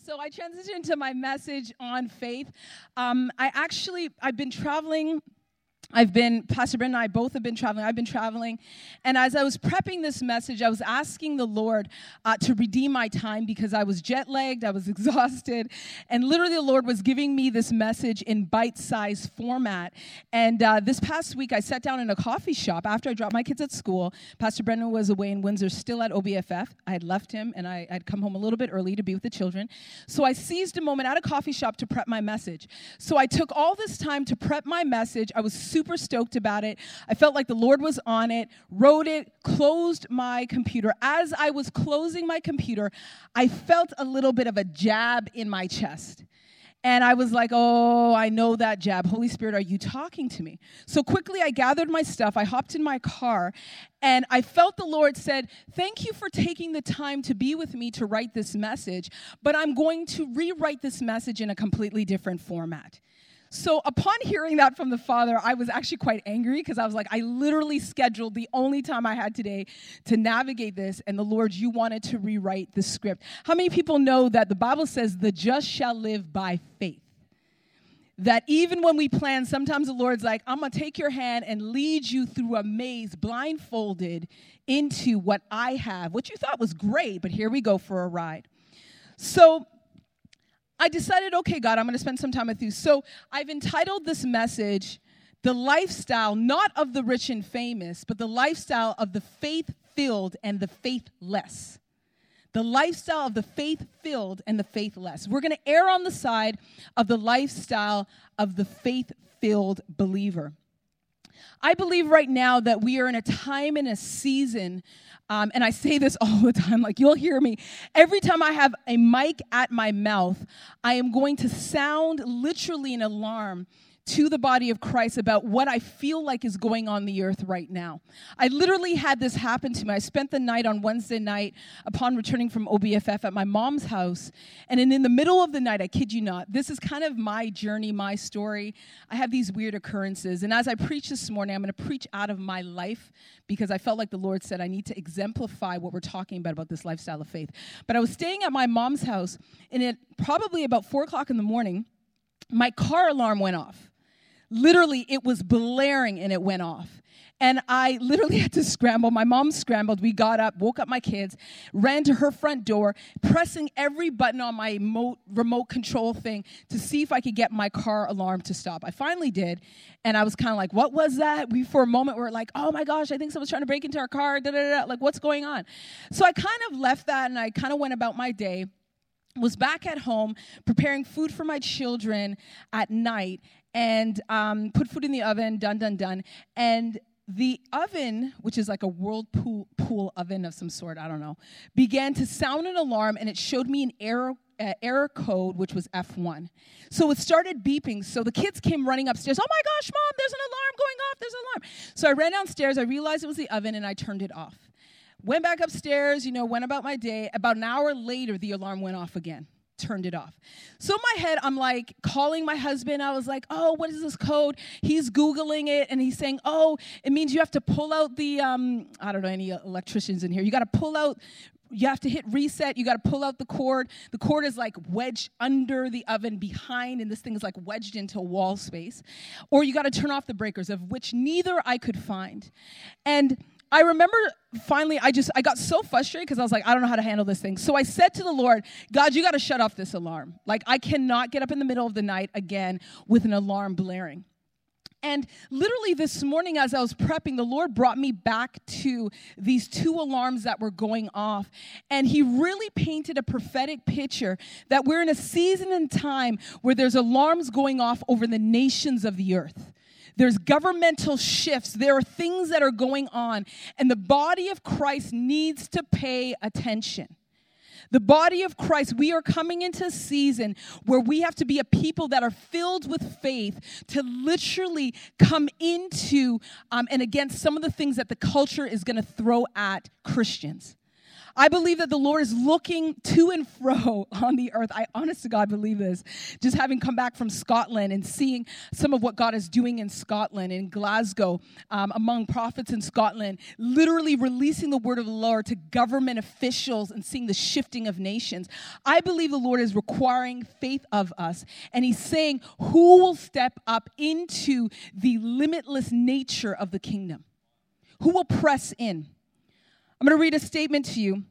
So I transitioned to my message on faith. I've been traveling. Pastor Brent and I both have been traveling. I've been traveling. And as I was prepping this message, I was asking the Lord to redeem my time because I was jet-lagged, I was exhausted. And literally the Lord was giving me this message in bite-sized format. And this past week, I sat down in a coffee shop after I dropped my kids at school. Pastor Brendan was away in Windsor, still at OBFF. I had left him, and I'd come home a little bit early to be with the children. So I seized a moment at a coffee shop to prep my message. So I took all this time to prep my message. I was super stoked about it. I felt like the Lord was on it, wrote it, closed my computer. As I was closing my computer, I felt a little bit of a jab in my chest. And I was like, oh, I know that jab. Holy Spirit, are you talking to me? So quickly I gathered my stuff. I hopped in my car, and I felt the Lord said, thank you for taking the time to be with me to write this message, but I'm going to rewrite this message in a completely different format. So upon hearing that from the Father, I was actually quite angry because I was like, I literally scheduled the only time I had today to navigate this, and the Lord, you wanted to rewrite the script. How many people know that the Bible says the just shall live by faith? That even when we plan, sometimes the Lord's like, I'm going to take your hand and lead you through a maze blindfolded into what I have, what you thought was great, but here we go for a ride. So I decided, okay, God, I'm going to spend some time with you. So I've entitled this message, The Lifestyle, not of the rich and famous, but the lifestyle of the faith-filled and the faithless. The lifestyle of the faith-filled and the faithless. We're going to err on the side of the lifestyle of the faith-filled believer. I believe right now that we are in a time and a season, and I say this all the time, like you'll hear me. Every time I have a mic at my mouth, I am going to sound literally an alarm to the body of Christ about what I feel like is going on the earth right now. I literally had this happen to me. I spent the night on Wednesday night upon returning from OBFF at my mom's house, and in the middle of the night, I kid you not, this is kind of my journey, my story. I have these weird occurrences, and as I preach this morning, I'm going to preach out of my life because I felt like the Lord said I need to exemplify what we're talking about this lifestyle of faith. But I was staying at my mom's house, and at probably about 4 o'clock in the morning, my car alarm went off. Literally, it was blaring and it went off. And I literally had to scramble. My mom scrambled. We got up, woke up my kids, ran to her front door, pressing every button on my remote control thing to see if I could get my car alarm to stop. I finally did. And I was kind of like, what was that? For a moment, we were like, oh my gosh, I think someone's trying to break into our car. Like, what's going on? So I kind of left that and I kind of went about my day. Was back at home preparing food for my children at night and put food in the oven, done. And the oven, which is like a whirlpool oven of some sort, I don't know, began to sound an alarm, and it showed me an error code, which was F1. So it started beeping. So the kids came running upstairs. Oh my gosh, Mom, there's an alarm going off. There's an alarm. So I ran downstairs. I realized it was the oven, and I turned it off. Went back upstairs, went about my day. About an hour later, the alarm went off again. Turned it off. So in my head, I'm like calling my husband. I was like, oh, what is this code? He's Googling it, and he's saying, oh, it means you have to pull out the, I don't know any electricians in here. You got to pull out, you have to hit reset. You got to pull out the cord. The cord is like wedged under the oven behind, and this thing is like wedged into wall space. Or you got to turn off the breakers, of which neither I could find. And I remember finally, I got so frustrated because I was like, I don't know how to handle this thing. So I said to the Lord, God, you got to shut off this alarm. Like, I cannot get up in the middle of the night again with an alarm blaring. And literally this morning as I was prepping, the Lord brought me back to these 2 alarms that were going off. And he really painted a prophetic picture that we're in a season and time where there's alarms going off over the nations of the earth. There's governmental shifts. There are things that are going on. And the body of Christ needs to pay attention. The body of Christ, we are coming into a season where we have to be a people that are filled with faith to literally come into and against some of the things that the culture is going to throw at Christians. I believe that the Lord is looking to and fro on the earth. I honest to God believe this. Just having come back from Scotland and seeing some of what God is doing in Scotland, in Glasgow, among prophets in Scotland, literally releasing the word of the Lord to government officials and seeing the shifting of nations. I believe the Lord is requiring faith of us. And he's saying, who will step up into the limitless nature of the kingdom? Who will press in? I'm going to read a statement to you.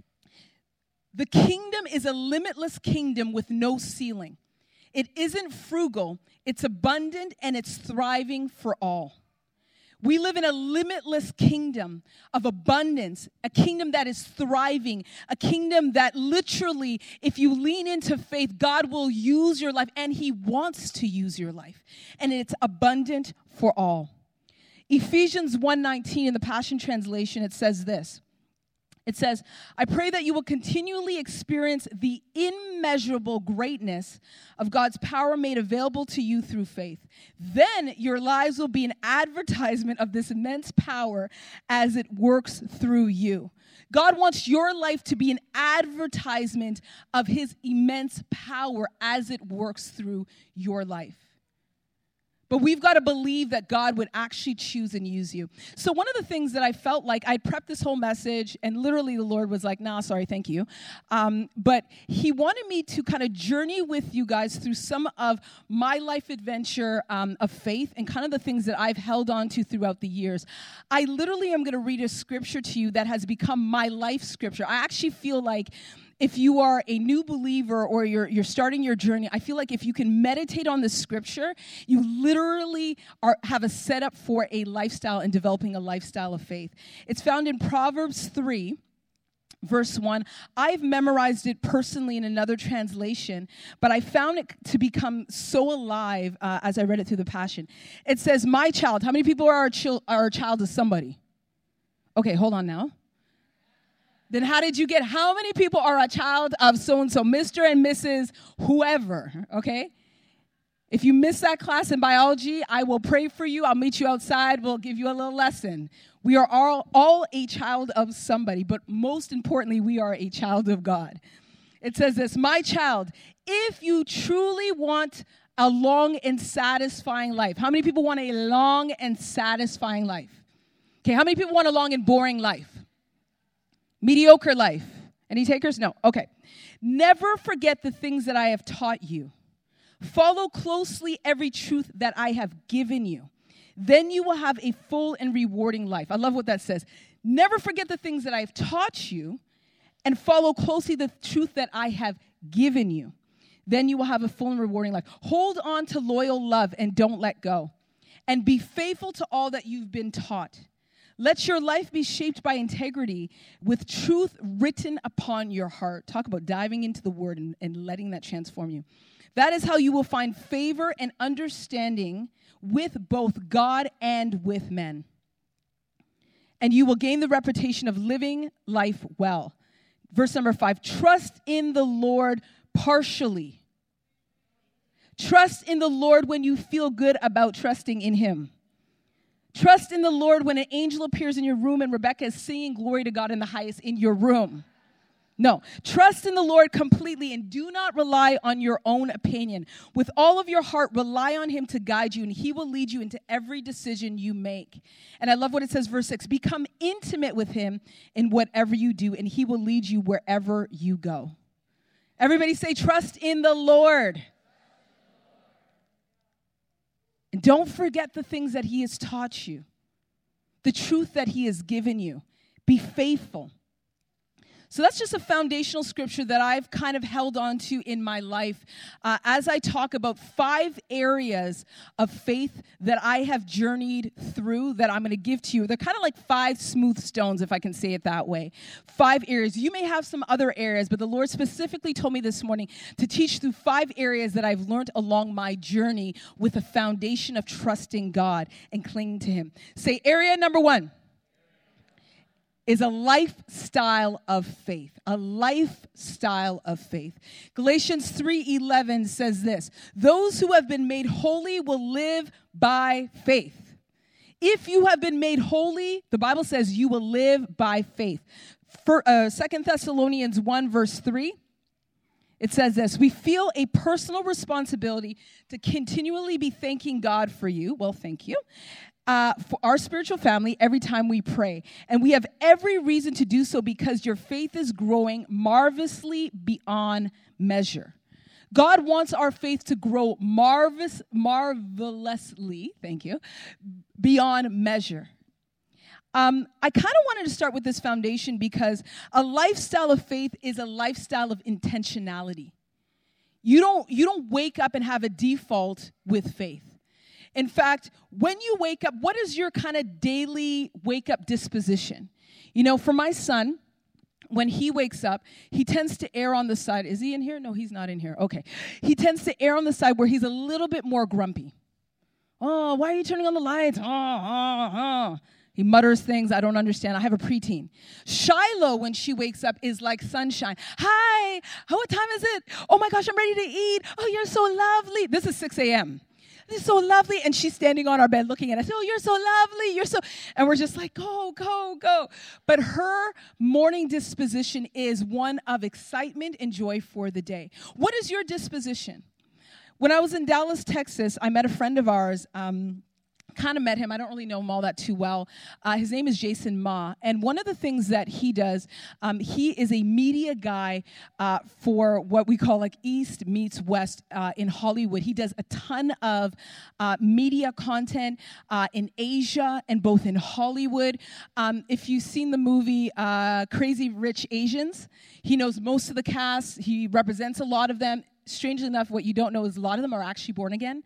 The kingdom is a limitless kingdom with no ceiling. It isn't frugal, it's abundant, and it's thriving for all. We live in a limitless kingdom of abundance, a kingdom that is thriving, a kingdom that literally, if you lean into faith, God will use your life, and he wants to use your life. And it's abundant for all. Ephesians 1:19 in the Passion Translation, it says this. It says, I pray that you will continually experience the immeasurable greatness of God's power made available to you through faith. Then your lives will be an advertisement of this immense power as it works through you. God wants your life to be an advertisement of his immense power as it works through your life. But we've got to believe that God would actually choose and use you. So one of the things that I felt like, I prepped this whole message, and literally the Lord was like, nah, sorry, thank you. But he wanted me to kind of journey with you guys through some of my life adventure of faith and kind of the things that I've held on to throughout the years. I literally am going to read a scripture to you that has become my life scripture. I actually feel like if you are a new believer or you're starting your journey, I feel like if you can meditate on the scripture, you literally have a setup for a lifestyle and developing a lifestyle of faith. It's found in Proverbs 3, verse 1. I've memorized it personally in another translation, but I found it to become so alive as I read it through the Passion. It says, my child. How many people are a child of somebody? Okay, hold on now. Then how did you get, how many people are a child of so-and-so, Mr. and Mrs. whoever, okay? If you missed that class in biology, I will pray for you. I'll meet you outside. We'll give you a little lesson. We are all a child of somebody, but most importantly, we are a child of God. It says this, my child, if you truly want a long and satisfying life. How many people want a long and satisfying life? Okay, how many people want a long and boring life? Mediocre life. Any takers? No. Okay. Never forget the things that I have taught you. Follow closely every truth that I have given you. Then you will have a full and rewarding life. I love what that says. Never forget the things that I have taught you and follow closely the truth that I have given you. Then you will have a full and rewarding life. Hold on to loyal love and don't let go. And be faithful to all that you've been taught. Let your life be shaped by integrity with truth written upon your heart. Talk about diving into the word and letting that transform you. That is how you will find favor and understanding with both God and with men. And you will gain the reputation of living life well. Verse number 5, trust in the Lord partially. Trust in the Lord when you feel good about trusting in him. Trust in the Lord when an angel appears in your room and Rebecca is singing glory to God in the highest in your room. No, trust in the Lord completely and do not rely on your own opinion. With all of your heart, rely on him to guide you and he will lead you into every decision you make. And I love what it says, verse 6, become intimate with him in whatever you do and he will lead you wherever you go. Everybody say, trust in the Lord. And don't forget the things that he has taught you, the truth that he has given you. Be faithful. So that's just a foundational scripture that I've kind of held on to in my life as I talk about 5 areas of faith that I have journeyed through that I'm going to give to you. They're kind of like 5 smooth stones, if I can say it that way. 5 areas. You may have some other areas, but the Lord specifically told me this morning to teach through 5 areas that I've learned along my journey with a foundation of trusting God and clinging to him. Say area number 1. Is a lifestyle of faith. A lifestyle of faith. Galatians 3:11 says this, those who have been made holy will live by faith. If you have been made holy, the Bible says you will live by faith. 2 Thessalonians 1, verse 3, it says this: we feel a personal responsibility to continually be thanking God for you. Well, thank you. For our spiritual family every time we pray. And we have every reason to do so because your faith is growing marvelously beyond measure. God wants our faith to grow marvelously, thank you, beyond measure. I kind of wanted to start with this foundation because a lifestyle of faith is a lifestyle of intentionality. You don't wake up and have a default with faith. In fact, when you wake up, what is your kind of daily wake-up disposition? You know, for my son, when he wakes up, he tends to err on the side. Is he in here? No, he's not in here. Okay. He tends to err on the side where he's a little bit more grumpy. Oh, why are you turning on the lights? He mutters things I don't understand. I have a preteen. Shiloh, when she wakes up, is like sunshine. Hi, what time is it? Oh my gosh, I'm ready to eat. Oh, you're so lovely. This is 6 a.m. This is so lovely. And she's standing on our bed looking at us. Oh, you're so lovely. And we're just like, go, go, go. But her morning disposition is one of excitement and joy for the day. What is your disposition? When I was in Dallas, Texas, I met a friend of ours, kind of met him. I don't really know him all that too well. His name is Jason Ma. And one of the things that he does, he is a media guy for what we call like East meets West in Hollywood. He does a ton of media content in Asia and both in Hollywood. If you've seen the movie Crazy Rich Asians, he knows most of the cast. He represents a lot of them. Strangely enough, what you don't know is a lot of them are actually born again.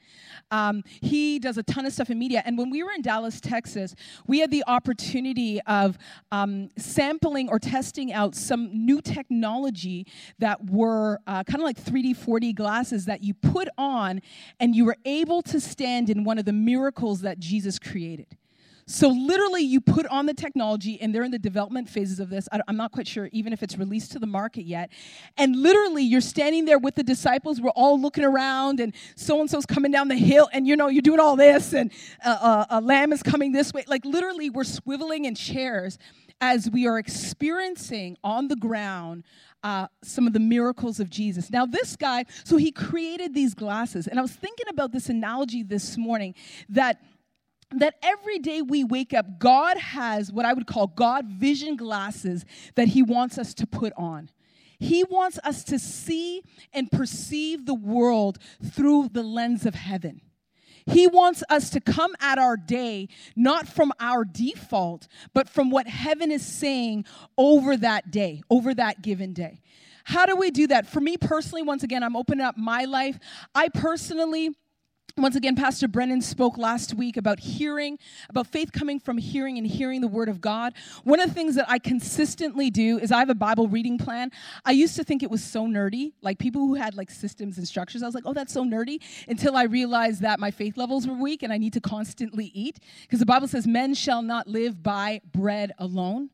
He does a ton of stuff in media. And when we were in Dallas, Texas, we had the opportunity of sampling or testing out some new technology that were kind of like 3D, 4D glasses that you put on, and you were able to stand in one of the miracles that Jesus created. So literally, you put on the technology, and they're in the development phases of this. I'm not quite sure even if it's released to the market yet. And literally, you're standing there with the disciples. We're all looking around, and so-and-so's coming down the hill, and, you're doing all this, and a lamb is coming this way. Like, literally, we're swiveling in chairs as we are experiencing on the ground some of the miracles of Jesus. Now, this guy, so he created these glasses. And I was thinking about this analogy this morning that every day we wake up, God has what I would call God vision glasses that he wants us to put on. He wants us to see and perceive the world through the lens of heaven. He wants us to come at our day, not from our default, but from what heaven is saying over that day, over that given day. How do we do that? For me personally, once again, I'm opening up my life. I personally... Once again, Pastor Brennan spoke last week about faith coming from hearing and hearing the Word of God. One of the things that I consistently do is I have a Bible reading plan. I used to think it was so nerdy, like people who had like systems and structures. I was like, oh, that's so nerdy, until I realized that my faith levels were weak and I need to constantly eat. Because the Bible says men shall not live by bread alone.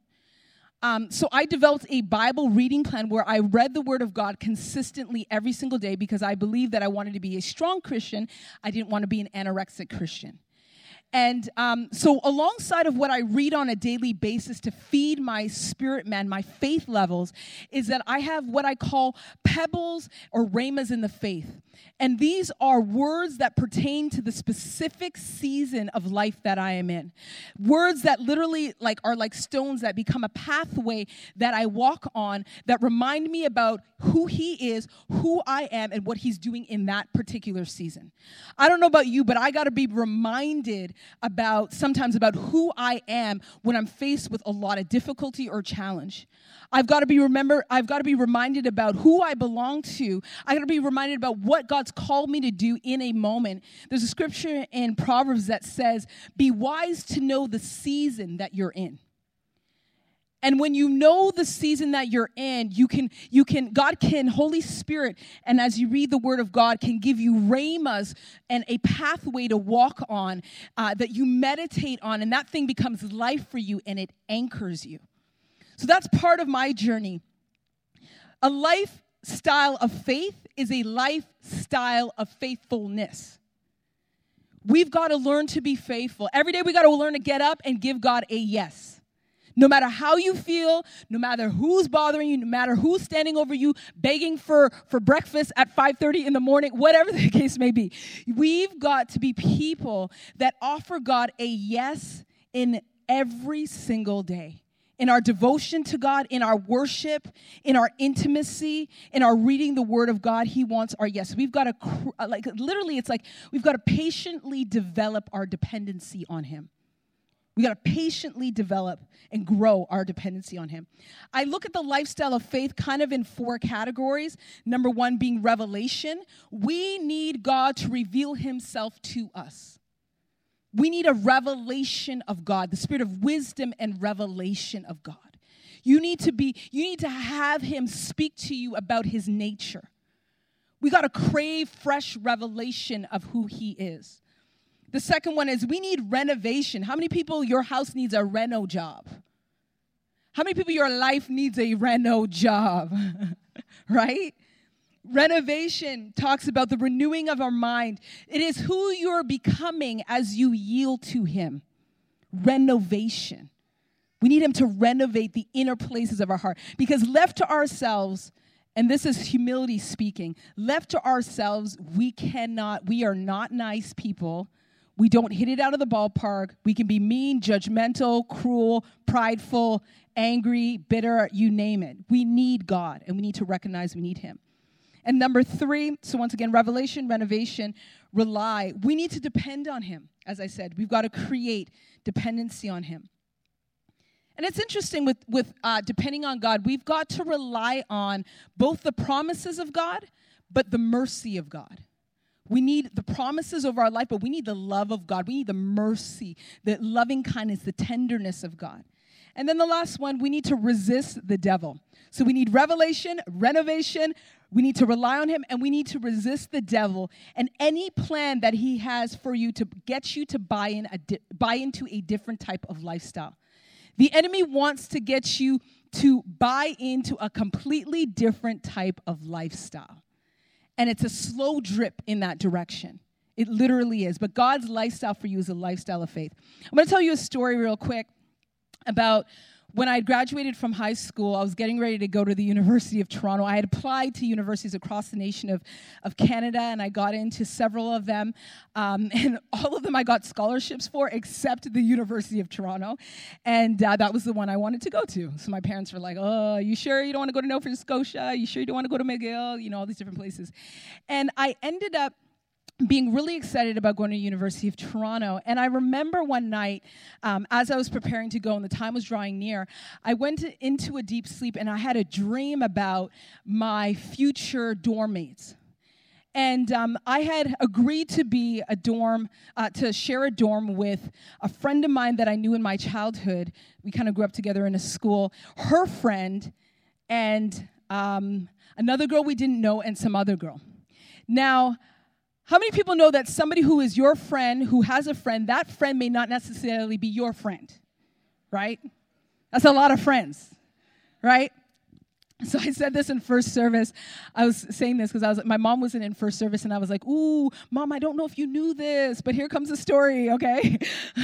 So I developed a Bible reading plan where I read the Word of God consistently every single day because I believed that I wanted to be a strong Christian. I didn't want to be an anorexic Christian. And so alongside of what I read on a daily basis to feed my spirit man, my faith levels, is that I have what I call pebbles or rhemas in the faith. And these are words that pertain to the specific season of life that I am in. Words that literally are like stones that become a pathway that I walk on that remind me about who he is, who I am, and what he's doing in that particular season. I don't know about you, but I got to be reminded sometimes about who I am when I'm faced with a lot of difficulty or challenge. I've got to be reminded about who I belong to. I got to be reminded about what God's called me to do in a moment. There's a scripture in Proverbs that says, "Be wise to know the season that you're in." And when you know the season that you're in, God can, Holy Spirit, and as you read the Word of God, can give you rhemas and a pathway to walk on that you meditate on, and that thing becomes life for you, and it anchors you. So that's part of my journey. A lifestyle of faith is a lifestyle of faithfulness. We've got to learn to be faithful. Every day we got to learn to get up and give God a yes. No matter how you feel, no matter who's bothering you, no matter who's standing over you, begging for breakfast at 5:30 in the morning, whatever the case may be, we've got to be people that offer God a yes in every single day. In our devotion to God, in our worship, in our intimacy, in our reading the Word of God, He wants our yes. We've got to, we've got to patiently develop our dependency on Him. We got to patiently develop and grow our dependency on Him. I look at the lifestyle of faith kind of in 4 categories. Number 1 being revelation. We need God to reveal Himself to us. We need a revelation of God, the spirit of wisdom and revelation of God. You need to have Him speak to you about His nature. We got to crave fresh revelation of who He is. The second one is we need renovation. How many people your house needs a reno job? How many people your life needs a reno job? Right? Renovation talks about the renewing of our mind. It is who you're becoming as you yield to Him. Renovation. We need Him to renovate the inner places of our heart. Because left to ourselves, and this is humility speaking, left to ourselves, we are not nice people. We don't hit it out of the ballpark. We can be mean, judgmental, cruel, prideful, angry, bitter, you name it. We need God, and we need to recognize we need Him. And number 3, so once again, revelation, renovation, rely. We need to depend on Him, as I said. We've got to create dependency on Him. And it's interesting with depending on God, we've got to rely on both the promises of God, but the mercy of God. We need the promises over our life, but we need the love of God. We need the mercy, the loving kindness, the tenderness of God. And then the last one, we need to resist the devil. So we need revelation, renovation, we need to rely on Him, and we need to resist the devil and any plan that he has for you to get you to buy into a different type of lifestyle. The enemy wants to get you to buy into a completely different type of lifestyle. And it's a slow drip in that direction. It literally is. But God's lifestyle for you is a lifestyle of faith. I'm going to tell you a story real quick about when I graduated from high school. I was getting ready to go to the University of Toronto. I had applied to universities across the nation of Canada, and I got into several of them. And all of them I got scholarships for, except the University of Toronto. And that was the one I wanted to go to. So my parents were like, oh, you sure you don't want to go to Nova Scotia? You sure you don't want to go to McGill? You know, all these different places. And I ended up being really excited about going to the University of Toronto. And I remember one night, as I was preparing to go and the time was drawing near, I went into a deep sleep and I had a dream about my future dorm mates. And I had agreed to be to share a dorm with a friend of mine that I knew in my childhood. We kind of grew up together in a school. Her friend and another girl we didn't know and some other girl. Now, how many people know that somebody who is your friend, who has a friend, that friend may not necessarily be your friend, right? That's a lot of friends, right? So I said this in first service. I was saying this because my mom wasn't in first service, and I was like, ooh, Mom, I don't know if you knew this, but here comes the story, okay?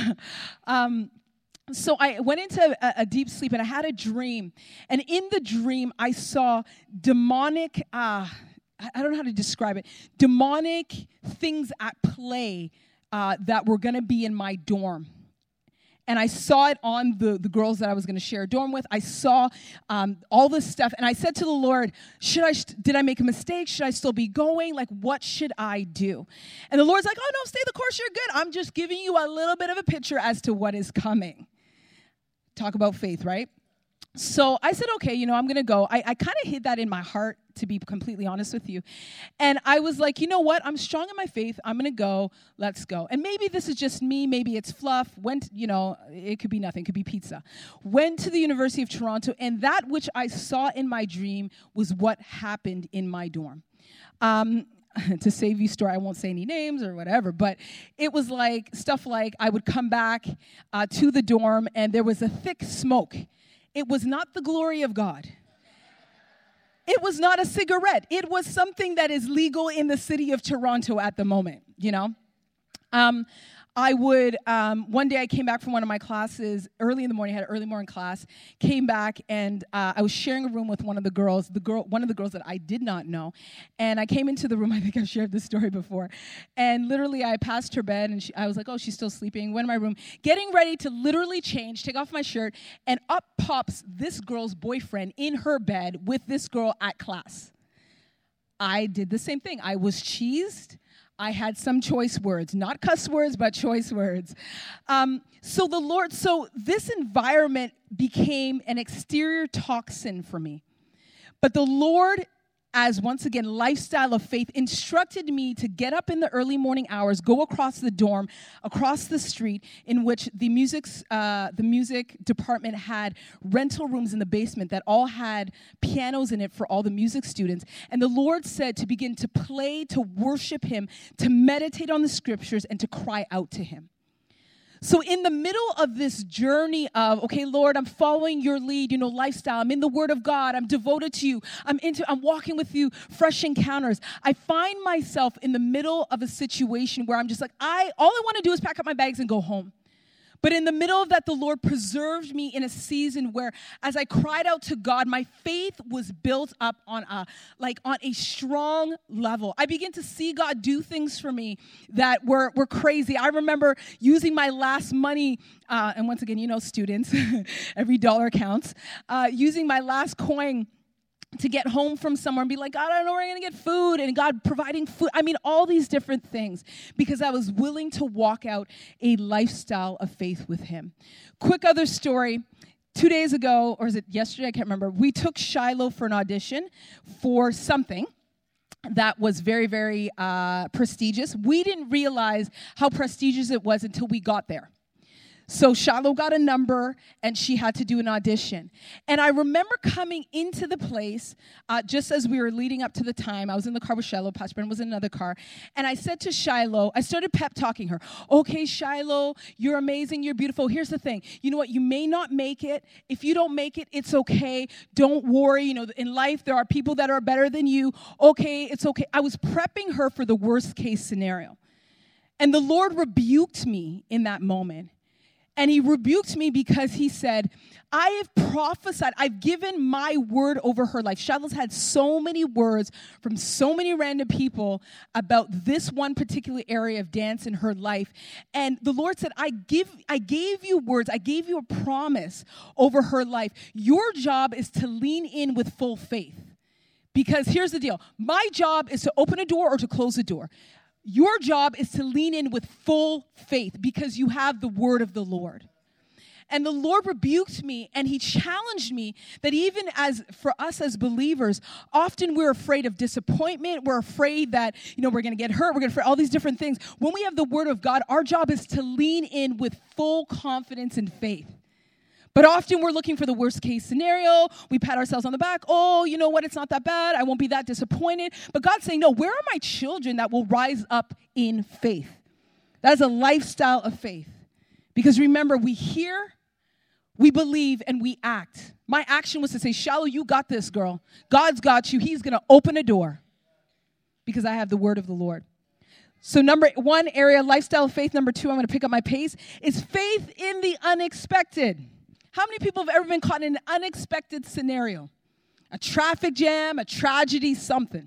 So I went into a deep sleep, and I had a dream. And in the dream, I saw demonic I don't know how to describe it, demonic things at play that were going to be in my dorm. And I saw it on the girls that I was going to share a dorm with. I saw all this stuff. And I said to the Lord, did I make a mistake? Should I still be going? Like, what should I do? And the Lord's like, oh, no, stay the course. You're good. I'm just giving you a little bit of a picture as to what is coming. Talk about faith, right? So I said, okay, I'm going to go. I kind of hid that in my heart, to be completely honest with you. And I was like, you know what? I'm strong in my faith. I'm going to go. Let's go. And maybe this is just me. Maybe it's fluff. It could be nothing. It could be pizza. Went to the University of Toronto, and that which I saw in my dream was what happened in my dorm. To save you story, I won't say any names or whatever, but it was like stuff like I would come back to the dorm, and there was a thick smoke. It was not the glory of God. It was not a cigarette. It was something that is legal in the city of Toronto at the moment, I would, one day I came back from one of my classes early in the morning, I had an early morning class, came back and I was sharing a room with one of the girls, one of the girls that I did not know. And I came into the room, I think I've shared this story before, and literally I passed her bed and I was like, oh, she's still sleeping. Went in my room, getting ready to literally change, take off my shirt, and up pops this girl's boyfriend in her bed with this girl at class. I did the same thing. I was cheesed. I had some choice words, not cuss words, but choice words. So this environment became an exterior toxin for me. But the Lord, as once again, lifestyle of faith, instructed me to get up in the early morning hours, go across the dorm, across the street, in which the music department had rental rooms in the basement that all had pianos in it for all the music students. And the Lord said to begin to play, to worship Him, to meditate on the scriptures, and to cry out to Him. So in the middle of this journey of, okay, Lord, I'm following your lead, lifestyle. I'm in the Word of God. I'm devoted to you. I'm walking with you, fresh encounters. I find myself in the middle of a situation where I'm just like, all I want to do is pack up my bags and go home. But in the middle of that, the Lord preserved me in a season where, as I cried out to God, my faith was built up on a strong level. I began to see God do things for me that were crazy. I remember using my last money, and once again, students, every dollar counts, using my last coin to get home from somewhere and be like, God, I don't know where I'm going to get food, and God providing food. I mean, all these different things, because I was willing to walk out a lifestyle of faith with Him. Quick other story. 2 days ago, or is it yesterday? I can't remember. We took Shiloh for an audition for something that was very, very prestigious. We didn't realize how prestigious it was until we got there. So Shiloh got a number, and she had to do an audition. And I remember coming into the place just as we were leading up to the time. I was in the car with Shiloh. Pastor Brennan was in another car. And I said to Shiloh, I started pep talking her. Okay, Shiloh, you're amazing. You're beautiful. Here's the thing. You know what? You may not make it. If you don't make it, it's okay. Don't worry. In life, there are people that are better than you. Okay, it's okay. I was prepping her for the worst case scenario. And the Lord rebuked me in that moment. And He rebuked me because He said, I have prophesied, I've given my word over her life. Shiloh's had so many words from so many random people about this one particular area of dance in her life. And the Lord said, I gave you words, I gave you a promise over her life. Your job is to lean in with full faith. Because here's the deal. My job is to open a door or to close a door. Your job is to lean in with full faith because you have the word of the Lord. And the Lord rebuked me, and He challenged me that even as for us as believers, often we're afraid of disappointment. We're afraid that, we're going to get hurt. We're going to all these different things. When we have the word of God, our job is to lean in with full confidence and faith. But often we're looking for the worst case scenario. We pat ourselves on the back. Oh, you know what? It's not that bad. I won't be that disappointed. But God's saying, no, where are my children that will rise up in faith? That is a lifestyle of faith. Because remember, we hear, we believe, and we act. My action was to say, Shiloh, you got this, girl. God's got you. He's going to open a door because I have the word of the Lord. So number one area, lifestyle of faith. Number two, I'm going to pick up my pace, is faith in the unexpected. How many people have ever been caught in an unexpected scenario? A traffic jam, a tragedy, something.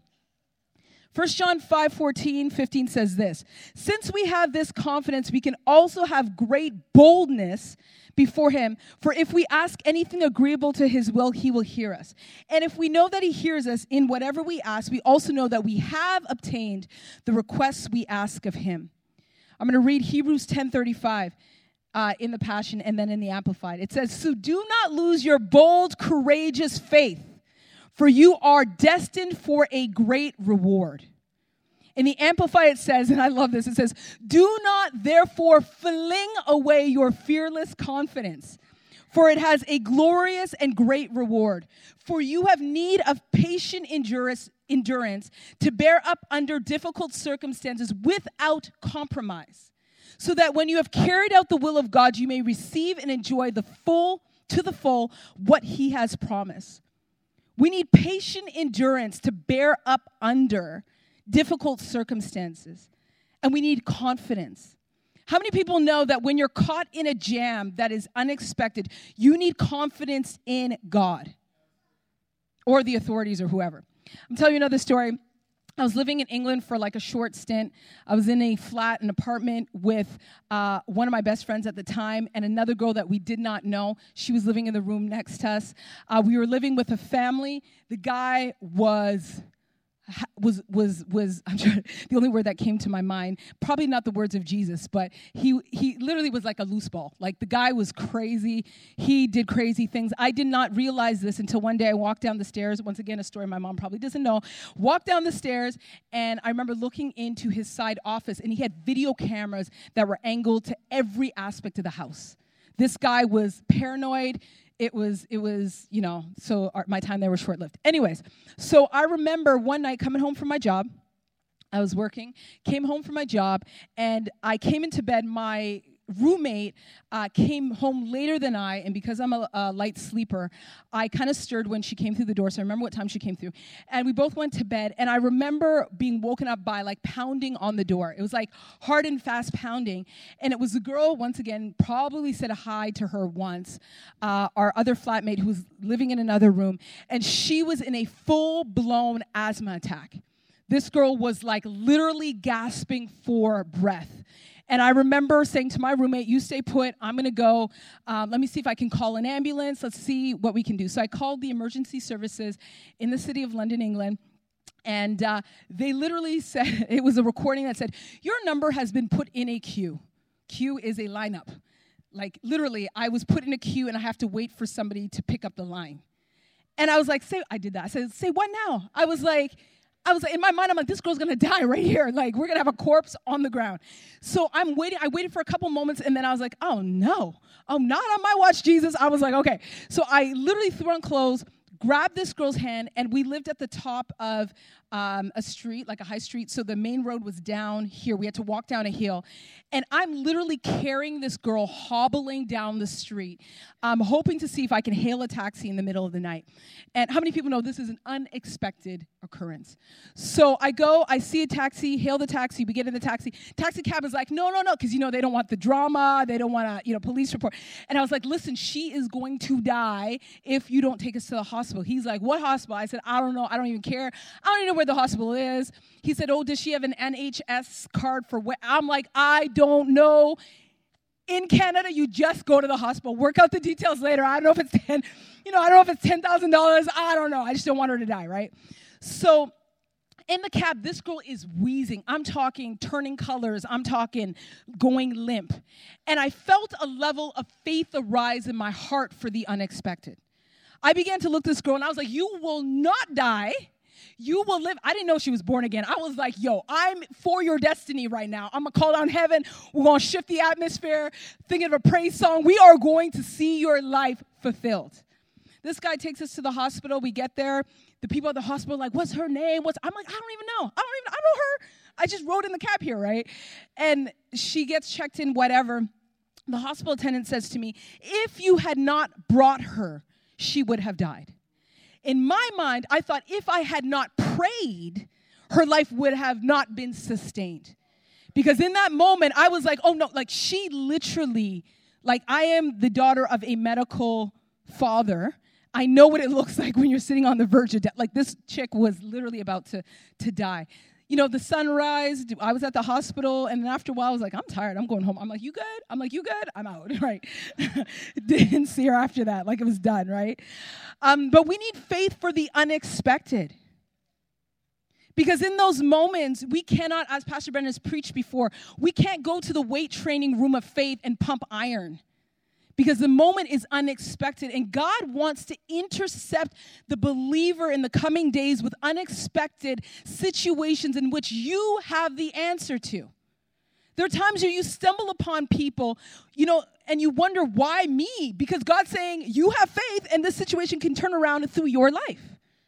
1 John 5:14-15 says this, since we have this confidence, we can also have great boldness before Him. For if we ask anything agreeable to His will, He will hear us. And if we know that He hears us in whatever we ask, we also know that we have obtained the requests we ask of Him. I'm going to read Hebrews 10:35. In the Passion and then in the Amplified. It says, so do not lose your bold, courageous faith, for you are destined for a great reward. In the Amplified it says, and I love this, it says, do not therefore fling away your fearless confidence, for it has a glorious and great reward. For you have need of patient endurance to bear up under difficult circumstances without compromise, so that when you have carried out the will of God, you may receive and enjoy to the full what He has promised. We need patient endurance to bear up under difficult circumstances. And we need confidence. How many people know that when you're caught in a jam that is unexpected, you need confidence in God or the authorities or whoever? I'm telling you another story. I was living in England for like a short stint. I was in a flat, an apartment with one of my best friends at the time and another girl that we did not know. She was living in the room next to us. We were living with a family. The guy was I'm trying, the only word that came to my mind, probably not the words of Jesus, but he literally was like a loose ball. Like, the guy was crazy. He did crazy things. I did not realize this until one day I walked down the stairs. Once again, a story my mom probably doesn't know. Walked down the stairs, and I remember looking into his side office, and he had video cameras that were angled to every aspect of the house. This guy was paranoid. It was, so my time there was short-lived. Anyways, so I remember one night coming home from my job. I was working, came home from my job, and I came into bed. My roommate came home later than I, and because I'm a light sleeper, I kind of stirred when she came through the door, so I remember what time she came through. And we both went to bed, and I remember being woken up by, like, pounding on the door. It was, like, hard and fast pounding, and it was a girl, once again, probably said a hi to her once, our other flatmate who was living in another room, and she was in a full-blown asthma attack. This girl was, like, literally gasping for breath. And I remember saying to my roommate, you stay put, I'm going to go. Let me see if I can call an ambulance. Let's see what we can do. So I called the emergency services in the city of London, England. And they literally said, it was a recording that said, your number has been put in a queue. Queue is a lineup. Like, literally, I was put in a queue, and I have to wait for somebody to pick up the line. And I was like, I did that. I said, say what now? I was like, in my mind, I'm like, this girl's going to die right here. Like, we're going to have a corpse on the ground. So I'm waiting. I waited for a couple moments, and then I was like, oh, no. Oh, not on my watch, Jesus. I was like, okay. So I literally threw on clothes, grabbed this girl's hand, and we lived at the top of a street, like a high street. So the main road was down here. We had to walk down a hill. And I'm literally carrying this girl, hobbling down the street, hoping to see if I can hail a taxi in the middle of the night. And how many people know this is an unexpected occurrence? So I see a taxi, hail the taxi, we get in the taxi. Taxi cab is like, no, because, they don't want the drama. They don't want a, police report. And I was like, listen, she is going to die if you don't take us to the hospital. He's like, what hospital? I said, I don't know. I don't even care. I don't even know where the hospital is. He said, oh, does she have an NHS card for what? I'm like, I don't know. In Canada, you just go to the hospital. Work out the details later. I don't know if it's I don't know if it's $10,000. I don't know. I just don't want her to die, right? So in the cab, this girl is wheezing. I'm talking turning colors. I'm talking going limp. And I felt a level of faith arise in my heart for the unexpected. I began to look at this girl, and I was like, you will not die. You will live. I didn't know she was born again. I was like, yo, I'm for your destiny right now. I'm going to call down heaven. We're going to shift the atmosphere. Thinking of a praise song. We are going to see your life fulfilled. This guy takes us to the hospital. We get there. The people at the hospital are like, what's her name? I'm like, I don't even know. I don't know her. I just rode in the cab here, right? And she gets checked in, whatever. The hospital attendant says to me, if you had not brought her, she would have died. In my mind, I thought if I had not prayed, her life would have not been sustained. Because in that moment, I was like, oh no, like she literally, like I am the daughter of a medical father. I know what it looks like when you're sitting on the verge of death. Like this chick was literally about to die. The sunrise, I was at the hospital, and then after a while, I was like, I'm tired, I'm going home. I'm like, you good? I'm like, you good? I'm out, right? Didn't see her after that, like it was done, right? But we need faith for the unexpected. Because in those moments, we cannot, as Pastor Brendan has preached before, we can't go to the weight training room of faith and pump iron. Because the moment is unexpected, and God wants to intercept the believer in the coming days with unexpected situations in which you have the answer to. There are times where you stumble upon people, and you wonder, why me? Because God's saying, you have faith, and this situation can turn around through your life.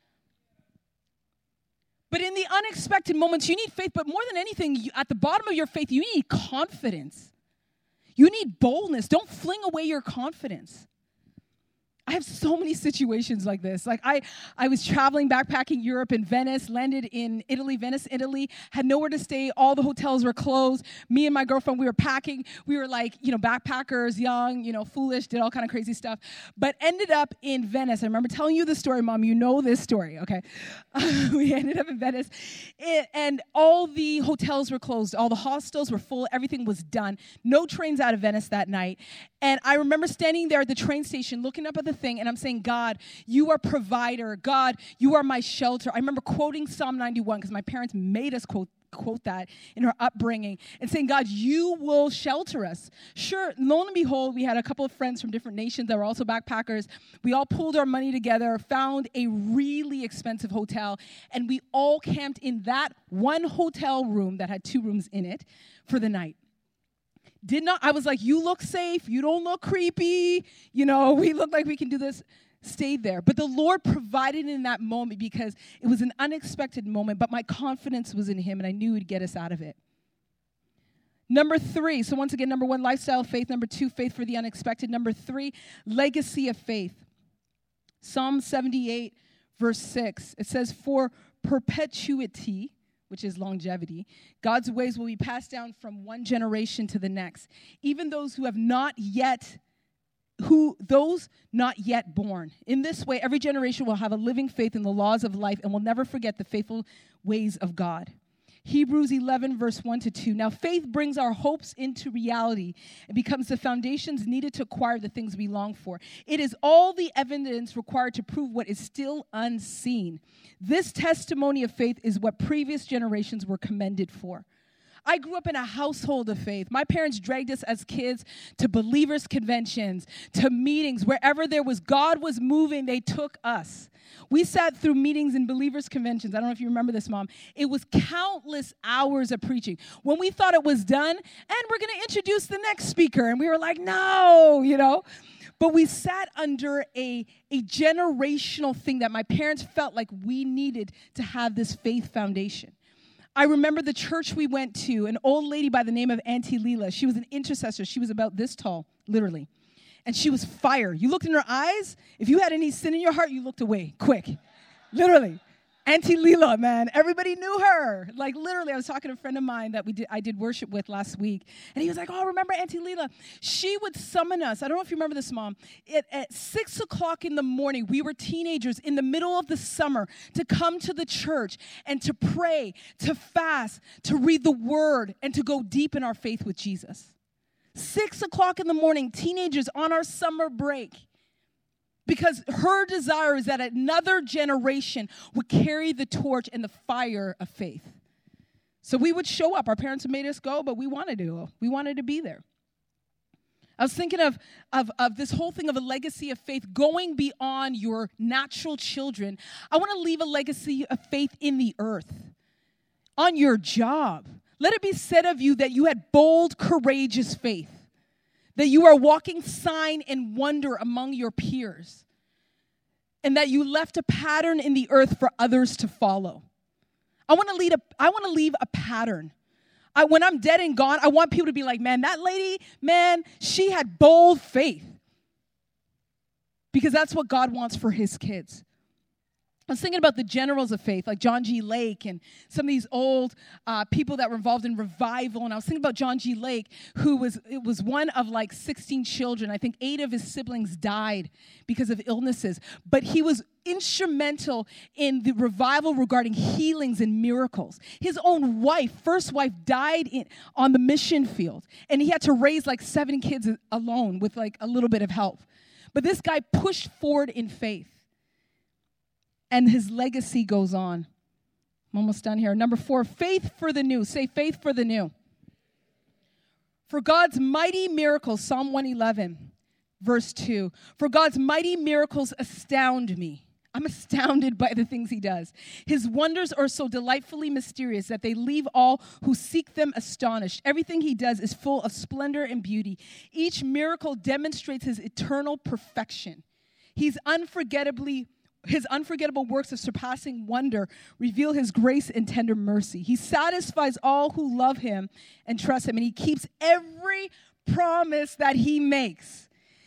But in the unexpected moments, you need faith, but more than anything, at the bottom of your faith, you need confidence. You need boldness. Don't fling away your confidence. I have so many situations like this. Like I was traveling, backpacking Europe in Venice, landed in Italy, Venice, Italy, had nowhere to stay. All the hotels were closed. Me and my girlfriend, we were packing. We were like, backpackers, young, foolish, did all kind of crazy stuff. But ended up in Venice. I remember telling you the story, Mom. You know this story, okay? We ended up in Venice, and all the hotels were closed. All the hostels were full. Everything was done. No trains out of Venice that night. And I remember standing there at the train station, looking up at the thing, and I'm saying, God, you are provider. God, you are my shelter. I remember quoting Psalm 91 because my parents made us quote that in our upbringing and saying, God, you will shelter us. Sure, lo and behold, we had a couple of friends from different nations that were also backpackers. We all pulled our money together, found a really expensive hotel, and we all camped in that one hotel room that had 2 rooms in it for the night. I was like, you look safe. You don't look creepy. We look like we can do this. Stayed there. But the Lord provided in that moment because it was an unexpected moment, but my confidence was in him, and I knew he'd get us out of it. Number 3, so once again, number 1, lifestyle of faith. Number 2, faith for the unexpected. Number 3, legacy of faith. Psalm 78, verse 6, it says, for perpetuity, which is longevity, God's ways will be passed down from one generation to the next. Even those not yet born. In this way, every generation will have a living faith in the laws of life and will never forget the faithful ways of God. Hebrews 11, verse 1-2. Now, faith brings our hopes into reality and becomes the foundations needed to acquire the things we long for. It is all the evidence required to prove what is still unseen. This testimony of faith is what previous generations were commended for. I grew up in a household of faith. My parents dragged us as kids to believers' conventions, to meetings. Wherever there was God was moving, they took us. We sat through meetings and believers' conventions. I don't know if you remember this, Mom. It was countless hours of preaching. When we thought it was done, and we're going to introduce the next speaker, and we were like, no, But we sat under a generational thing that my parents felt like we needed to have this faith foundation. I remember the church we went to, an old lady by the name of Auntie Leela. She was an intercessor. She was about this tall, literally. And she was fire. You looked in her eyes. If you had any sin in your heart, you looked away quick. Literally. Auntie Leela, man. Everybody knew her. Like, literally, I was talking to a friend of mine that I did worship with last week. And he was like, oh, remember Auntie Leela? She would summon us. I don't know if you remember this, Mom. At 6 o'clock in the morning, we were teenagers in the middle of the summer to come to the church and to pray, to fast, to read the word, and to go deep in our faith with Jesus. 6 o'clock in the morning, teenagers on our summer break. Because her desire is that another generation would carry the torch and the fire of faith. So we would show up. Our parents made us go, but we wanted to. We wanted to be there. I was thinking of this whole thing of a legacy of faith going beyond your natural children. I want to leave a legacy of faith in the earth, on your job. Let it be said of you that you had bold, courageous faith. That you are walking sign and wonder among your peers. And that you left a pattern in the earth for others to follow. I want to leave a pattern. When I'm dead and gone, I want people to be like, man, that lady, man, she had bold faith. Because that's what God wants for his kids. I was thinking about the generals of faith, like John G. Lake and some of these old people that were involved in revival. And I was thinking about John G. Lake, who was one of like 16 children. I think 8 of his siblings died because of illnesses. But he was instrumental in the revival regarding healings and miracles. His own first wife, died on the mission field. And he had to raise like 7 kids alone with like a little bit of help. But this guy pushed forward in faith. And his legacy goes on. I'm almost done here. Number 4, faith for the new. Say faith for the new. For God's mighty miracles, Psalm 111, verse 2. For God's mighty miracles astound me. I'm astounded by the things he does. His wonders are so delightfully mysterious that they leave all who seek them astonished. Everything he does is full of splendor and beauty. Each miracle demonstrates his eternal perfection. His unforgettable works of surpassing wonder reveal his grace and tender mercy. He satisfies all who love him and trust him, and he keeps every promise that he makes.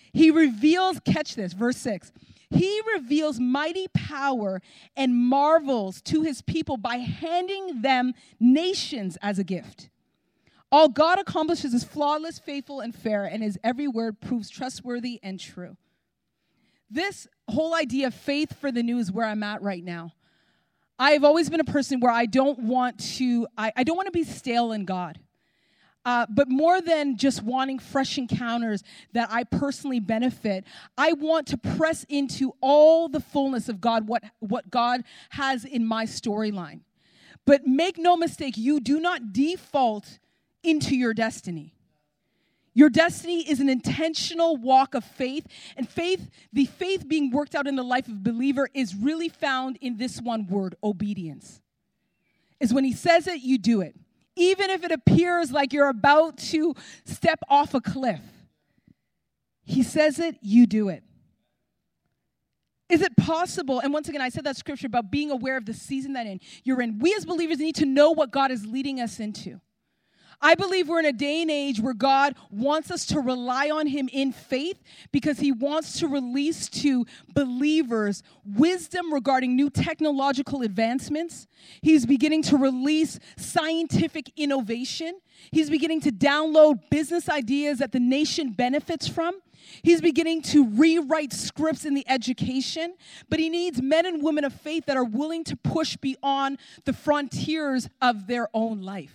He reveals, catch this, verse 6. He reveals mighty power and marvels to his people by handing them nations as a gift. All God accomplishes is flawless, faithful, and fair, and his every word proves trustworthy and true. This whole idea of faith for the new is where I'm at right now. I've always been a person where I don't want to be stale in God. But more than just wanting fresh encounters that I personally benefit, I want to press into all the fullness of God, what God has in my storyline. But make no mistake, you do not default into your destiny. Your destiny is an intentional walk of faith, and the faith being worked out in the life of a believer is really found in this one word, obedience. Is when he says it, you do it. Even if it appears like you're about to step off a cliff. He says it, you do it. Is it possible, and once again, I said that scripture about being aware of the season that you're in. We as believers need to know what God is leading us into. I believe we're in a day and age where God wants us to rely on him in faith because he wants to release to believers wisdom regarding new technological advancements. He's beginning to release scientific innovation. He's beginning to download business ideas that the nation benefits from. He's beginning to rewrite scripts in the education, but he needs men and women of faith that are willing to push beyond the frontiers of their own life.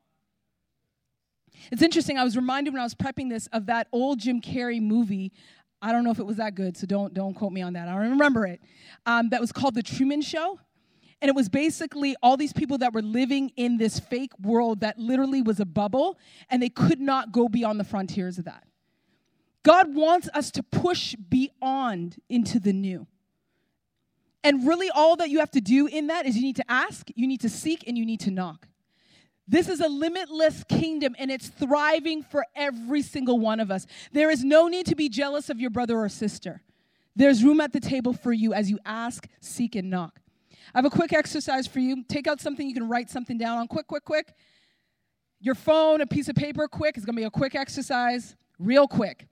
It's interesting, I was reminded when I was prepping this of that old Jim Carrey movie. I don't know if it was that good, so don't quote me on that. I don't remember it. That was called The Truman Show. And it was basically all these people that were living in this fake world that literally was a bubble, and they could not go beyond the frontiers of that. God wants us to push beyond into the new. And really all that you have to do in that is you need to ask, you need to seek, and you need to knock. This is a limitless kingdom, and it's thriving for every single one of us. There is no need to be jealous of your brother or sister. There's room at the table for you as you ask, seek, and knock. I have a quick exercise for you. Take out something you can write something down on. Quick. Your phone, a piece of paper, quick. It's going to be a quick exercise. Real quick.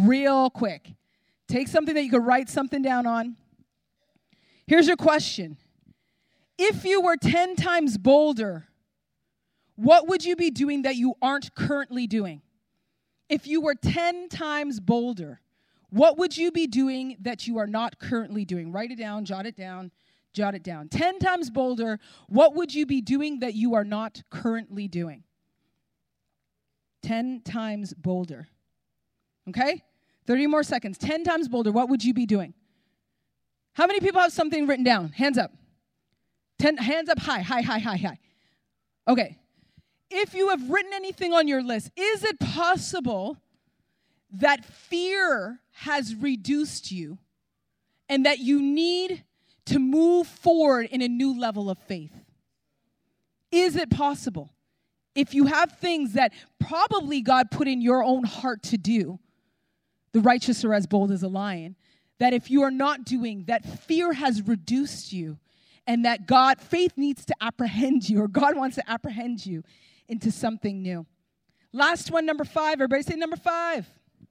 Take something that you can write something down on. Here's your question. If you were 10 times bolder, what would you be doing that you aren't currently doing? If you were 10 times bolder, what would you be doing that you are not currently doing? Write it down, jot it down. 10 times bolder, what would you be doing that you are not currently doing? 10 times bolder. Okay? 30 more seconds. 10 times bolder, what would you be doing? How many people have something written down? Hands up. 10, hands up high. Okay. If you have written anything on your list, is it possible that fear has reduced you and that you need to move forward in a new level of faith? Is it possible? If you have things that probably God put in your own heart to do, the righteous are as bold as a lion, that if you are not doing, that fear has reduced you and that faith needs to apprehend you, or God wants to apprehend you into something new. Last one, number 5. Everybody say number 5.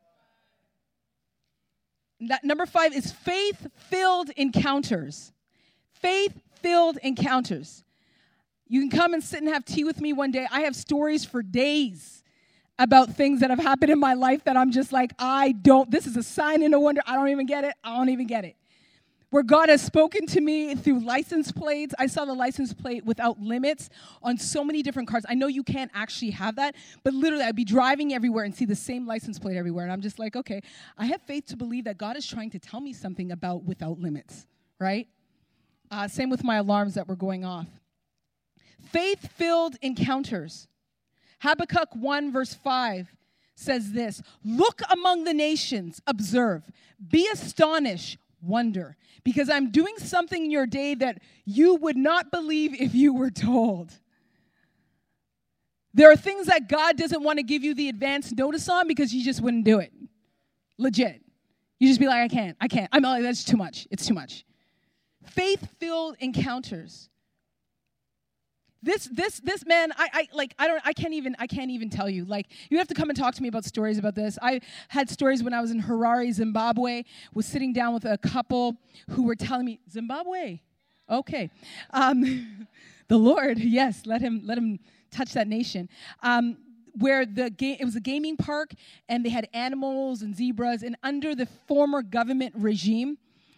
Number 5 is faith-filled encounters. Faith-filled encounters. You can come and sit and have tea with me one day. I have stories for days about things that have happened in my life that I'm just like, this is a sign and a wonder. I don't even get it. Where God has spoken to me through license plates. I saw the license plate without limits on so many different cars. I know you can't actually have that, but literally I'd be driving everywhere and see the same license plate everywhere. And I'm just like, okay, I have faith to believe that God is trying to tell me something about without limits, right? Same with my alarms that were going off. Faith-filled encounters. Habakkuk 1 verse 5 says this, "Look among the nations, observe, be astonished, wonder, because I'm doing something in your day that you would not believe if you were told." There are things that God doesn't want to give you the advance notice on because you just wouldn't do it. Legit. You just be like, I can't. I'm like, that's too much. It's too much. Faith-filled encounters. This man, I can't even tell you. Like, you have to come and talk to me about stories about this. I had stories when I was in Harare, Zimbabwe, was sitting down with a couple who were telling me, Zimbabwe, okay. The Lord, yes, let him touch that nation. Where it was a gaming park, and they had animals and zebras, and under the former government regime,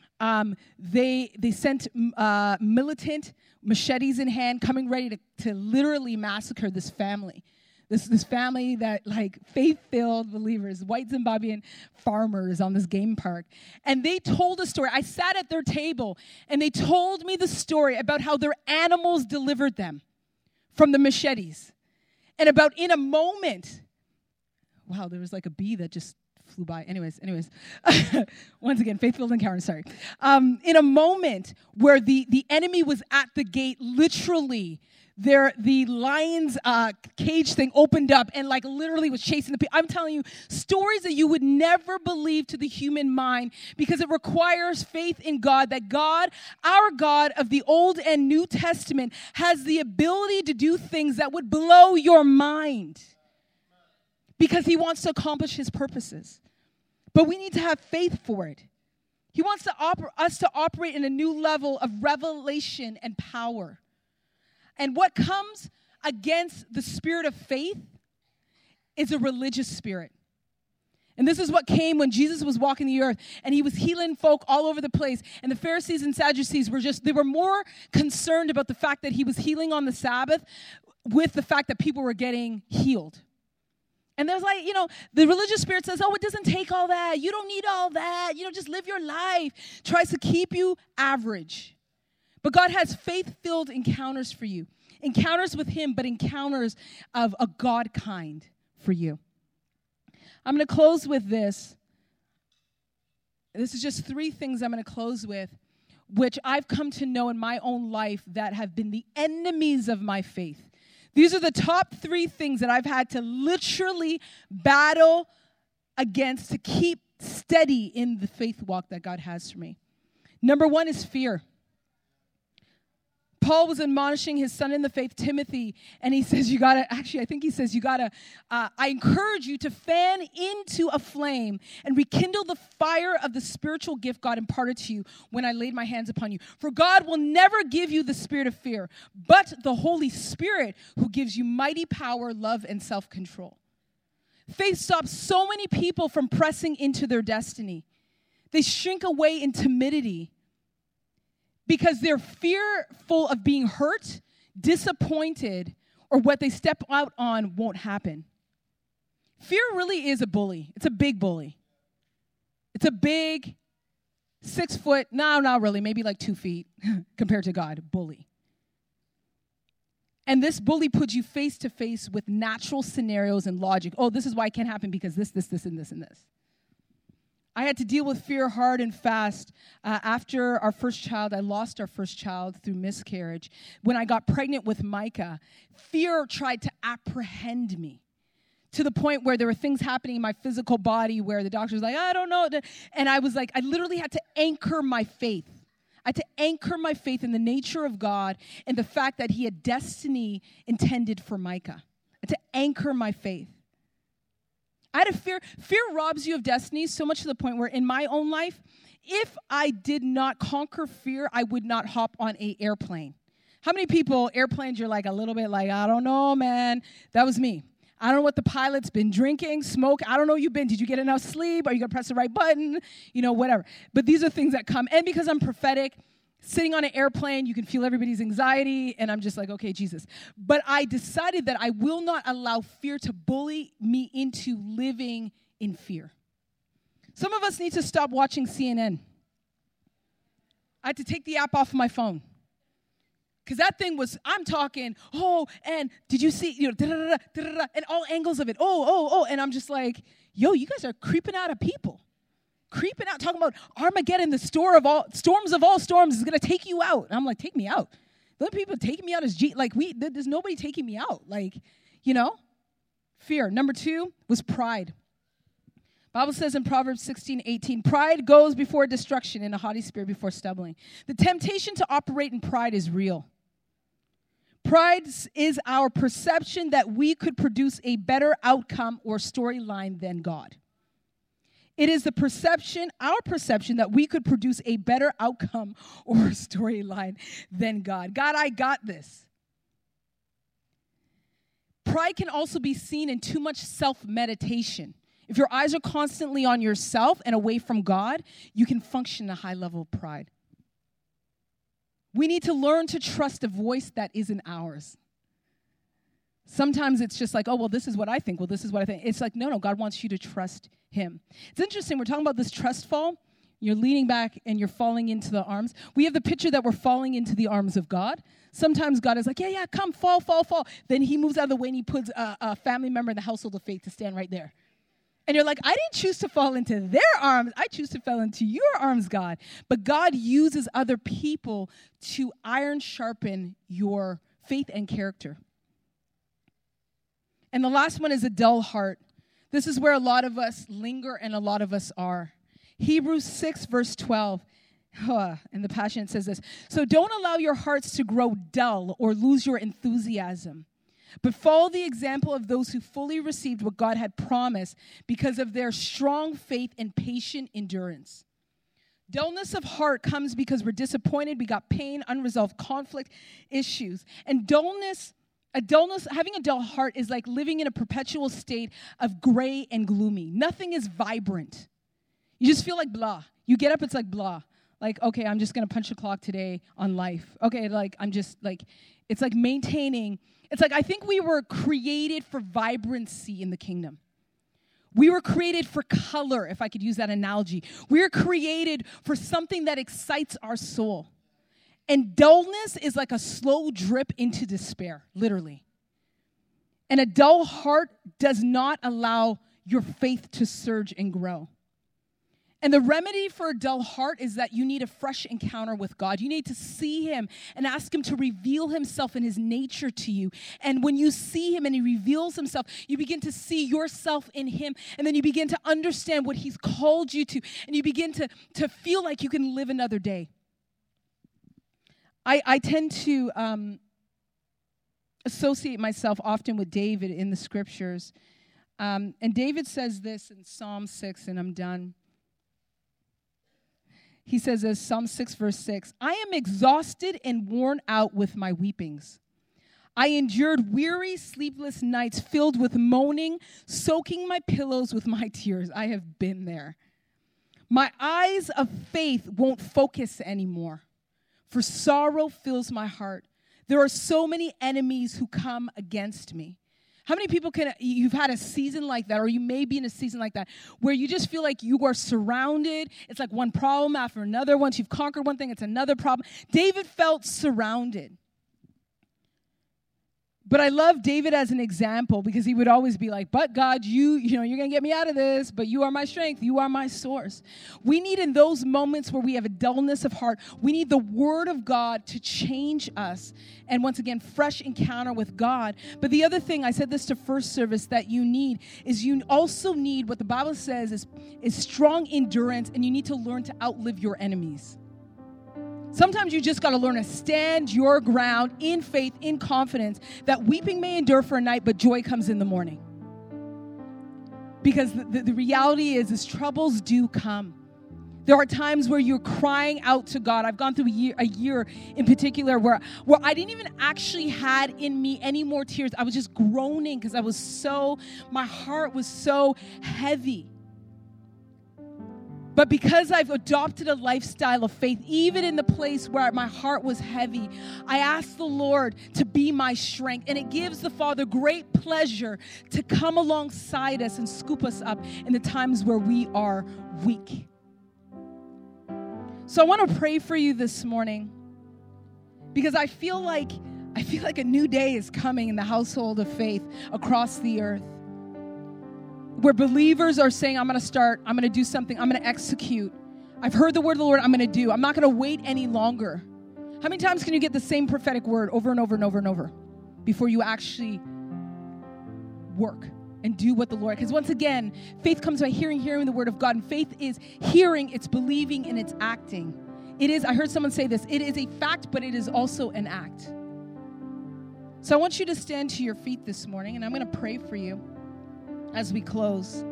they sent militant machetes in hand, coming ready to literally massacre this family. This family that, like, faith-filled believers, white Zimbabwean farmers on this game park. And they told a story. I sat at their table, and they told me the story about how their animals delivered them from the machetes. And about in a moment, wow, there was like a bee that just flew by. Anyways. Once again, faith-filled encounter, sorry. In a moment where the enemy was at the gate, literally, the lion's cage thing opened up and like literally was chasing the people. I'm telling you, stories that you would never believe to the human mind, because it requires faith in God, that God, our God of the Old and New Testament, has the ability to do things that would blow your mind, because he wants to accomplish his purposes. But we need to have faith for it. He wants us to operate in a new level of revelation and power. And what comes against the spirit of faith is a religious spirit. And this is what came when Jesus was walking the earth, and he was healing folk all over the place. And the Pharisees and Sadducees they were more concerned about the fact that he was healing on the Sabbath with the fact that people were getting healed. And there's like, the religious spirit says, oh, it doesn't take all that. You don't need all that. Just live your life. Tries to keep you average. But God has faith-filled encounters for you. Encounters with him, but encounters of a God kind for you. I'm going to close with this. This is just 3 things I'm going to close with, which I've come to know in my own life that have been the enemies of my faith. These are the top 3 things that I've had to literally battle against to keep steady in the faith walk that God has for me. Number 1 is fear. Paul was admonishing his son in the faith, Timothy, and he says, I encourage you to fan into a flame and rekindle the fire of the spiritual gift God imparted to you when I laid my hands upon you. For God will never give you the spirit of fear, but the Holy Spirit, who gives you mighty power, love, and self-control. Faith stops so many people from pressing into their destiny. They shrink away in timidity, because they're fearful of being hurt, disappointed, or what they step out on won't happen. Fear really is a bully. It's a big bully. It's a big 6 foot, no, not really, maybe like 2 feet compared to God, bully. And this bully puts you face to face with natural scenarios and logic. Oh, this is why it can't happen because this, and this, and this. I had to deal with fear hard and fast. After our first child, I lost our first child through miscarriage. When I got pregnant with Micah, fear tried to apprehend me to the point where there were things happening in my physical body where the doctor was like, I don't know. And I was like, I literally had to anchor my faith. I had to anchor my faith in the nature of God and the fact that he had destiny intended for Micah. I had to anchor my faith. I had a fear. Fear robs you of destiny so much to the point where in my own life, if I did not conquer fear, I would not hop on an airplane. How many people, airplanes, you're like a little bit like, I don't know, man. That was me. I don't know what the pilot's been drinking, smoke. I don't know you've been. Did you get enough sleep? Are you going to press the right button? Whatever. But these are things that come. And because I'm prophetic, sitting on an airplane, you can feel everybody's anxiety, and I'm just like, okay, Jesus. But I decided that I will not allow fear to bully me into living in fear. Some of us need to stop watching CNN. I had to take the app off of my phone. Because that thing was, I'm talking, and did you see, and all angles of it, and I'm just like, yo, you guys are creeping out of people. Creeping out, talking about Armageddon, the storms of all storms is going to take you out. And I'm like, take me out. The only people taking me out is there's nobody taking me out. Fear. Number 2 was pride. Bible says in Proverbs 16:18, pride goes before destruction and a haughty spirit before stumbling. The temptation to operate in pride is real. Pride is our perception that we could produce a better outcome or storyline than God. It is our perception that we could produce a better outcome or storyline than God. God, I got this. Pride can also be seen in too much self-meditation. If your eyes are constantly on yourself and away from God, you can function at a high level of pride. We need to learn to trust a voice that isn't ours. Sometimes it's just like, oh, well, this is what I think. Well, this is what I think. It's like, no, God wants you to trust him. It's interesting. We're talking about this trust fall. You're leaning back and you're falling into the arms. We have the picture that we're falling into the arms of God. Sometimes God is like, yeah, come, fall. Then he moves out of the way and he puts a family member in the household of faith to stand right there. And you're like, I didn't choose to fall into their arms. I choose to fall into your arms, God. But God uses other people to iron sharpen your faith and character. And the last one is a dull heart. This is where a lot of us linger and a lot of us are. Hebrews 6, verse 12. In the Passion, it says this. So don't allow your hearts to grow dull or lose your enthusiasm, but follow the example of those who fully received what God had promised because of their strong faith and patient endurance. Dullness of heart comes because we're disappointed, we got pain, unresolved conflict, issues. And having a dull heart is like living in a perpetual state of gray and gloomy. Nothing is vibrant. You just feel like blah. You get up, it's like blah. Like, okay, I'm just going to punch the clock today on life. Okay, like, I'm just like, it's like maintaining. It's like I think we were created for vibrancy in the kingdom. We were created for color, if I could use that analogy. We were created for something that excites our soul. And dullness is like a slow drip into despair, literally. And a dull heart does not allow your faith to surge and grow. And the remedy for a dull heart is that you need a fresh encounter with God. You need to see him and ask him to reveal himself and his nature to you. And when you see him and he reveals himself, you begin to see yourself in him. And then you begin to understand what he's called you to. And you begin to feel like you can live another day. I tend to associate myself often with David in the scriptures. And David says this in Psalm 6, and I'm done. He says this, Psalm 6, verse 6, I am exhausted and worn out with my weepings. I endured weary, sleepless nights filled with moaning, soaking my pillows with my tears. I have been there. My eyes of faith won't focus anymore, for sorrow fills my heart. There are so many enemies who come against me. How many people you've had a season like that, or you may be in a season like that, where you just feel like you are surrounded. It's like one problem after another. Once you've conquered one thing, it's another problem. David felt surrounded. But I love David as an example because he would always be like, but God, you're going to get me out of this, but you are my strength. You are my source. We need in those moments where we have a dullness of heart, we need the word of God to change us. And once again, fresh encounter with God. But the other thing, I said this to first service, that you need is you also need what the Bible says is strong endurance, and you need to learn to outlive your enemies. Sometimes you just got to learn to stand your ground in faith, in confidence, that weeping may endure for a night, but joy comes in the morning. Because the reality is troubles do come. There are times where you're crying out to God. I've gone through a year in particular where I didn't even actually had in me any more tears. I was just groaning because my heart was so heavy. But because I've adopted a lifestyle of faith, even in the place where my heart was heavy, I asked the Lord to be my strength. And it gives the Father great pleasure to come alongside us and scoop us up in the times where we are weak. So I want to pray for you this morning because I feel like a new day is coming in the household of faith across the earth, where believers are saying, I'm going to do something, I'm going to execute. I've heard the word of the Lord, I'm going to do. I'm not going to wait any longer. How many times can you get the same prophetic word over and over and over and over before you actually work and do what the Lord? Because once again, faith comes by hearing the word of God. And faith is hearing, it's believing, and it's acting. I heard someone say this, it is a fact, but it is also an act. So I want you to stand to your feet this morning, and I'm going to pray for you as we close.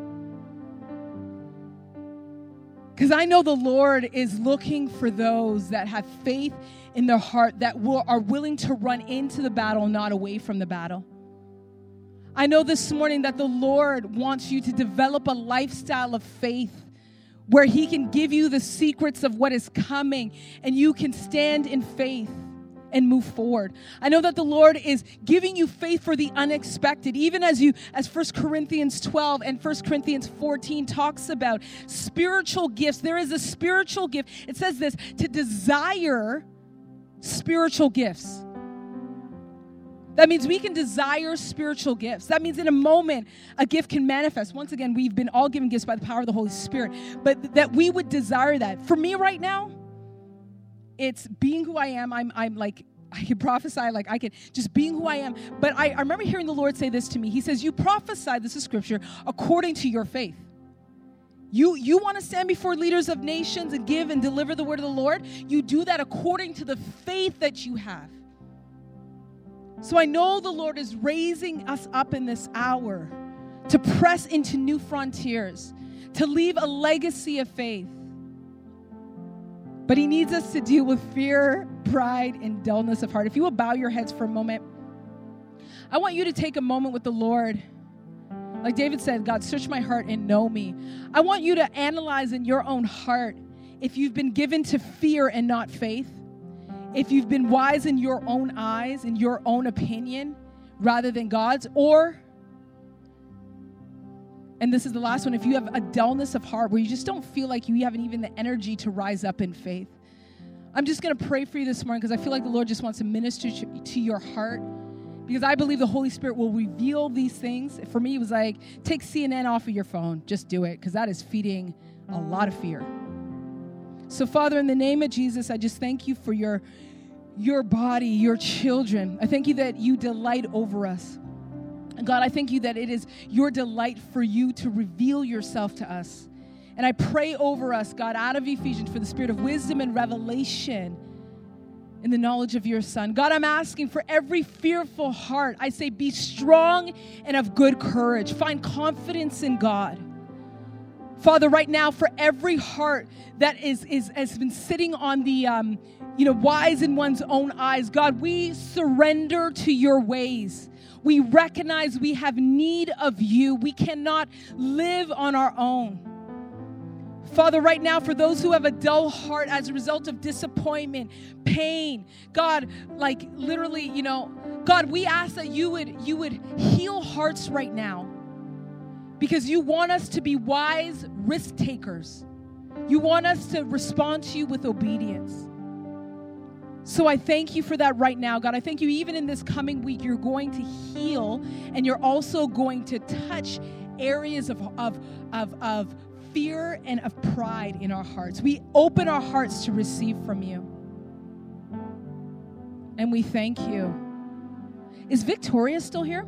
Because I know the Lord is looking for those that have faith in their heart, that are willing to run into the battle, not away from the battle. I know this morning that the Lord wants you to develop a lifestyle of faith where He can give you the secrets of what is coming, and you can stand in faith and move forward. I know that the Lord is giving you faith for the unexpected, even as 1 Corinthians 12 and 1 Corinthians 14 talks about spiritual gifts. There is a spiritual gift. It says this, to desire spiritual gifts. That means we can desire spiritual gifts. That means in a moment, a gift can manifest. Once again, we've been all given gifts by the power of the Holy Spirit, but that we would desire that. For me right now, it's being who I am. I'm like, I can prophesy, like I can just being who I am. But I remember hearing the Lord say this to me. He says, you prophesy, this is scripture, according to your faith. You want to stand before leaders of nations and give and deliver the word of the Lord? You do that according to the faith that you have. So I know the Lord is raising us up in this hour to press into new frontiers, to leave a legacy of faith. But He needs us to deal with fear, pride, and dullness of heart. If you will bow your heads for a moment, I want you to take a moment with the Lord. Like David said, God, search my heart and know me. I want you to analyze in your own heart if you've been given to fear and not faith, if you've been wise in your own eyes, in your own opinion, rather than God's, or, and this is the last one, if you have a dullness of heart where you just don't feel like you have even the energy to rise up in faith. I'm just going to pray for you this morning because I feel like the Lord just wants to minister to your heart, because I believe the Holy Spirit will reveal these things. For me, it was like, take CNN off of your phone. Just do it, because that is feeding a lot of fear. So, Father, in the name of Jesus, I just thank you for your body, your children. I thank you that you delight over us. And God, I thank you that it is your delight for you to reveal yourself to us. And I pray over us, God, out of Ephesians, for the spirit of wisdom and revelation in the knowledge of your Son. God, I'm asking for every fearful heart. I say, be strong and of good courage. Find confidence in God. Father, right now, for every heart that has been sitting on the, wise in one's own eyes, God, we surrender to your ways. We recognize we have need of you. We cannot live on our own. Father, right now, for those who have a dull heart as a result of disappointment, pain, God, like literally, God, we ask that you would heal hearts right now, because you want us to be wise risk takers. You want us to respond to you with obedience. So I thank you for that right now, God. I thank you even in this coming week, you're going to heal, and you're also going to touch areas of fear and of pride in our hearts. We open our hearts to receive from you. And we thank you. Is Victoria still here?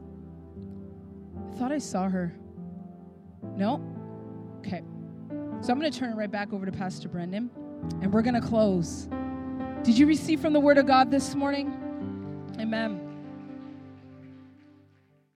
I thought I saw her. No? Okay. So I'm going to turn it right back over to Pastor Brendan, and we're going to close. Did you receive from the Word of God this morning? Amen.